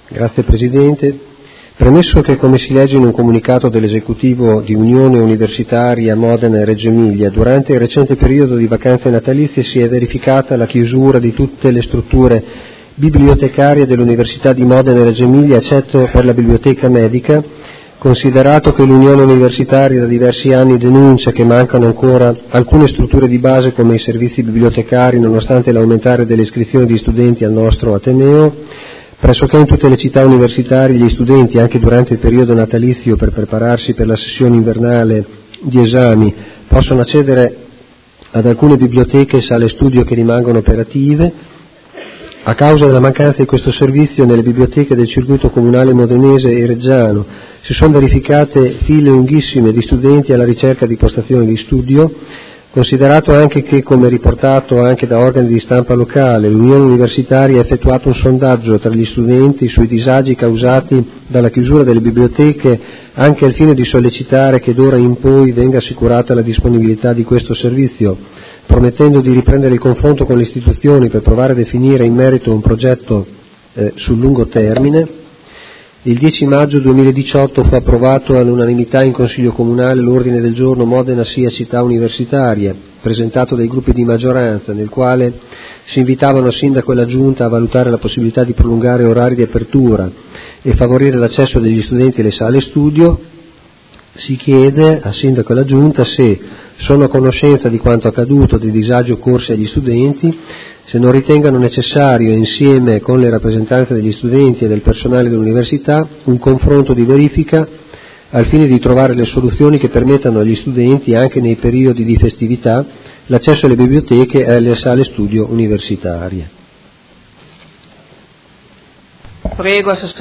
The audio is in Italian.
Grazie Presidente. Premesso che, come si legge in un comunicato dell'esecutivo di Unione Universitaria Modena e Reggio Emilia, durante il recente periodo di vacanze natalizie si è verificata la chiusura di tutte le strutture bibliotecarie dell'Università di Modena e Reggio Emilia, eccetto per la biblioteca medica, considerato che l'Unione Universitaria da diversi anni denuncia che mancano ancora alcune strutture di base come i servizi bibliotecari, nonostante l'aumentare delle iscrizioni di studenti al nostro Ateneo, pressoché in tutte le città universitarie gli studenti, anche durante il periodo natalizio per prepararsi per la sessione invernale di esami, possono accedere ad alcune biblioteche e sale studio che rimangono operative. A causa della mancanza di questo servizio nelle biblioteche del circuito comunale modenese e reggiano si sono verificate file lunghissime di studenti alla ricerca di postazioni di studio, considerato anche che, come riportato anche da organi di stampa locale, l'Unione Universitaria ha effettuato un sondaggio tra gli studenti sui disagi causati dalla chiusura delle biblioteche, anche al fine di sollecitare che d'ora in poi venga assicurata la disponibilità di questo servizio, promettendo di riprendere il confronto con le istituzioni per provare a definire in merito un progetto sul lungo termine. Il 10 maggio 2018 fu approvato all'unanimità in Consiglio Comunale l'ordine del giorno Modena sia città universitaria, presentato dai gruppi di maggioranza, nel quale si invitavano il Sindaco e la Giunta a valutare la possibilità di prolungare orari di apertura e favorire l'accesso degli studenti alle sale studio. Si chiede al Sindaco e alla Giunta se sono a conoscenza di quanto accaduto, dei disagi occorsi agli studenti, se non ritengano necessario, insieme con le rappresentanze degli studenti e del personale dell'università, un confronto di verifica al fine di trovare le soluzioni che permettano agli studenti, anche nei periodi di festività, l'accesso alle biblioteche e alle sale studio universitarie. Prego,